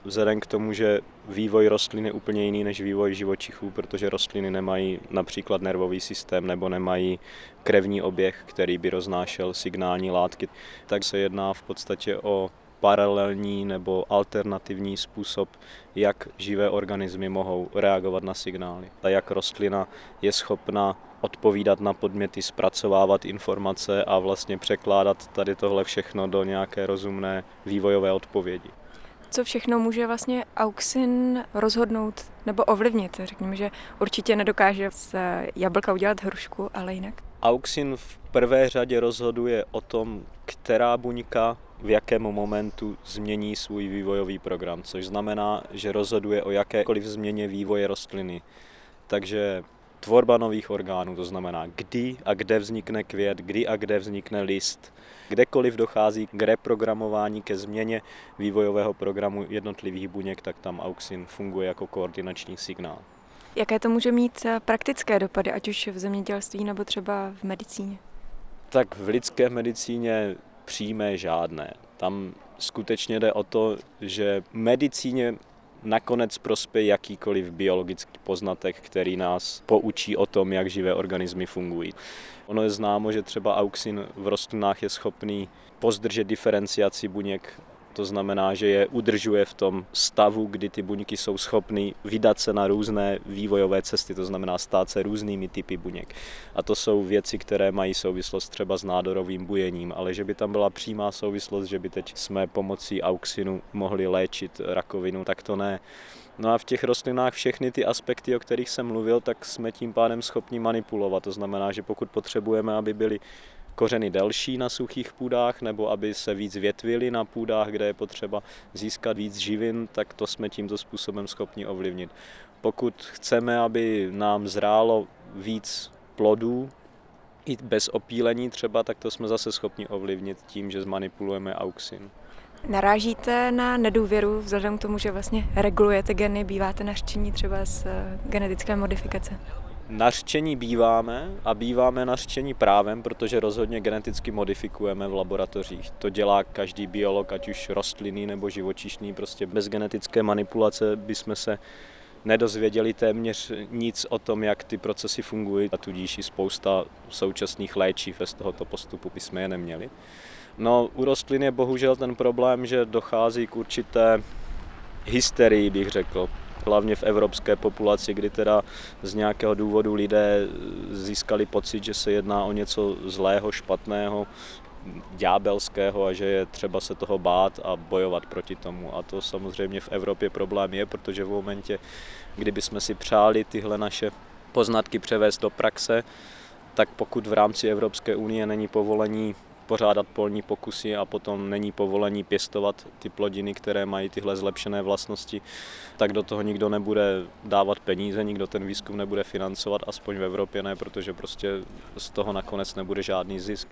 Vzhledem k tomu, že vývoj rostlin je úplně jiný než vývoj živočichů, protože rostliny nemají například nervový systém nebo nemají krevní oběh, který by roznášel signální látky, tak se jedná v podstatě o paralelní nebo alternativní způsob, jak živé organismy mohou reagovat na signály. A jak rostlina je schopna odpovídat na podměty, zpracovávat informace a vlastně překládat tady tohle všechno do nějaké rozumné vývojové odpovědi. Co všechno může vlastně auxin rozhodnout nebo ovlivnit? Řekněme, že určitě nedokáže z jablka udělat hrušku, ale jinak. Auxin v prvé řadě rozhoduje o tom, která buňka v jakém momentu změní svůj vývojový program, což znamená, že rozhoduje o jakékoliv změně vývoje rostliny. Takže tvorba nových orgánů, to znamená, kdy a kde vznikne květ, kdy a kde vznikne list. Kdekoliv dochází k reprogramování, ke změně vývojového programu jednotlivých buněk, tak tam auxin funguje jako koordinační signál. Jaké to může mít praktické dopady, ať už v zemědělství nebo třeba v medicíně? Tak v lidské medicíně přímé žádné. Tam skutečně jde o to, že medicíně nakonec prospěje jakýkoliv biologický poznatek, který nás poučí o tom, jak živé organismy fungují. Ono je známo, že třeba auxin v rostlinách je schopný pozdržet diferenciaci buněk. To znamená, že je udržuje v tom stavu, kdy ty buňky jsou schopny vydat se na různé vývojové cesty, to znamená stát se různými typy buněk. A to jsou věci, které mají souvislost třeba s nádorovým bujením, ale že by tam byla přímá souvislost, že by teď jsme pomocí auxinu mohli léčit rakovinu, tak to ne. No a v těch rostlinách všechny ty aspekty, o kterých jsem mluvil, tak jsme tím pádem schopni manipulovat. To znamená, že pokud potřebujeme, aby byly kořeny delší na suchých půdách, nebo aby se víc větvily na půdách, kde je potřeba získat víc živin, tak to jsme tímto způsobem schopni ovlivnit. Pokud chceme, aby nám zrálo víc plodů, i bez opílení třeba, tak to jsme zase schopni ovlivnit tím, že zmanipulujeme auxin. Narážíte na nedůvěru vzhledem k tomu, že vlastně regulujete geny, býváte nařčení třeba z genetické modifikace? Nařčení býváme a býváme nařčení právem, protože rozhodně geneticky modifikujeme v laboratořích. To dělá každý biolog, ať už rostlinný nebo živočišný. Prostě bez genetické manipulace bychom se nedozvěděli téměř nic o tom, jak ty procesy fungují, a tudíž i spousta současných léčiv z tohoto postupu bychom je neměli. No, u rostlin je bohužel ten problém, že dochází k určité hysterii, bych řekl. Hlavně v evropské populaci, kdy teda z nějakého důvodu lidé získali pocit, že se jedná o něco zlého, špatného, ďábelského a že je třeba se toho bát a bojovat proti tomu. A to samozřejmě v Evropě problém je, protože v momentě, kdyby jsme si přáli tyhle naše poznatky převést do praxe, tak pokud v rámci Evropské unie není povolení pořádat polní pokusy a potom není povolení pěstovat ty plodiny, které mají tyhle zlepšené vlastnosti, tak do toho nikdo nebude dávat peníze, nikdo ten výzkum nebude financovat, aspoň v Evropě ne, protože prostě z toho nakonec nebude žádný zisk.